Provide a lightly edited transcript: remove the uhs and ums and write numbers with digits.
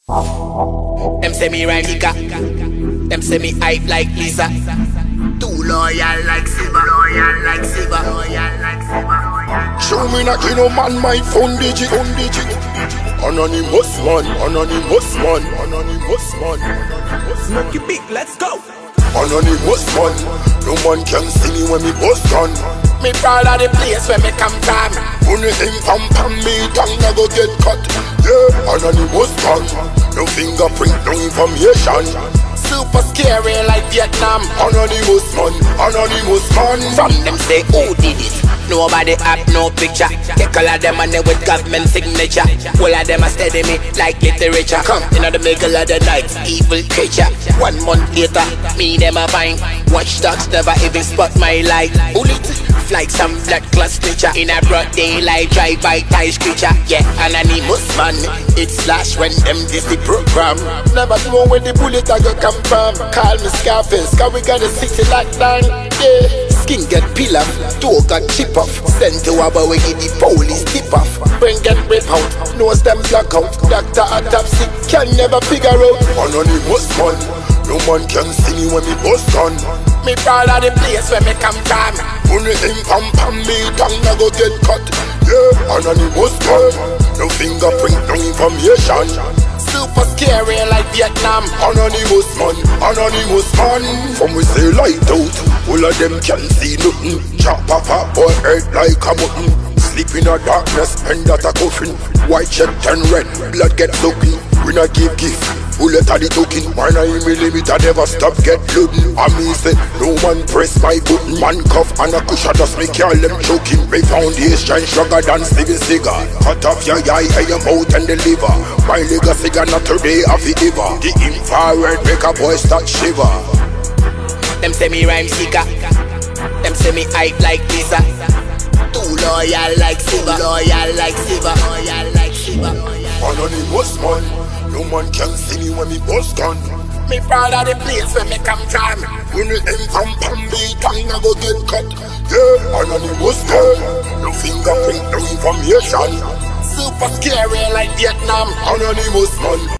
Them say me rhyme nigga. Them say me hype like Lisa. Too loyal like Siva. Loyal like Siva. Loyal like Siva. Show me na kino man my phone digit. Anonymous man, anonymous man, anonymous man. Smoky beat, let's go. Anonymous man, no man can see me when me bust gun. Me proud of the place where me come from. Only him pam me tongue I go get cut. Yeah, anonymous man, no fingerprint, no information. Super scary like Vietnam. Anonymous man, anonymous man. From them say who did it? Nobody have no picture. Take all of them money with government signature. All of them a steady me like literature. Come in the middle of the night, evil creature. 1 month later, me them a find. Watchdogs never even spot my light. Bullet like some blood clot stitcher. In a broad daylight, drive by ties creature. Yeah, anonymous man. It's slash when them this the program. Never know where the bullet I go come from. Call me Scarface, cause we got a city lockdown. Yeah. Skin get peel off, toe got chip off. Send to a boy, give the police tip off. Brain get rip out, nose them black out. Doctor autopsy can never figure out. Anonymous man, no man can see me when me bust gun. Me proud of the place where me come from. Only him pam me tongue I go get cut. Yeah, anonymous man, no fingerprint, no information. Super scary like Vietnam. Anonymous man, anonymous man. From we say light out, all of them can see nothing. Chop papa or head like a button. Sleep in a darkness and that a coffin. White check turn red, blood get soaking. We not give gift, bullet at the token. 9mm never stop get loading. I me say, no man press my button. Man cuff and a cushion just make all them choking. My foundation sugar than Steven Seagal. Cut off your eye, your mouth and the liver. My legacy not today of the giver. The infrared make a boy start shiver. Them say me rhyme seeker. Them say me hype like Lisa. Too loyal like Siva. Loyal like Siva. Loyal like Siva. Anonymous man, no man can see me when me bust gun. Me proud of the place where me come from. Only him pam me tongue I go get cut. Yeah, anonymous man, no fingerprint, no information. Super scary like Vietnam. Anonymous man.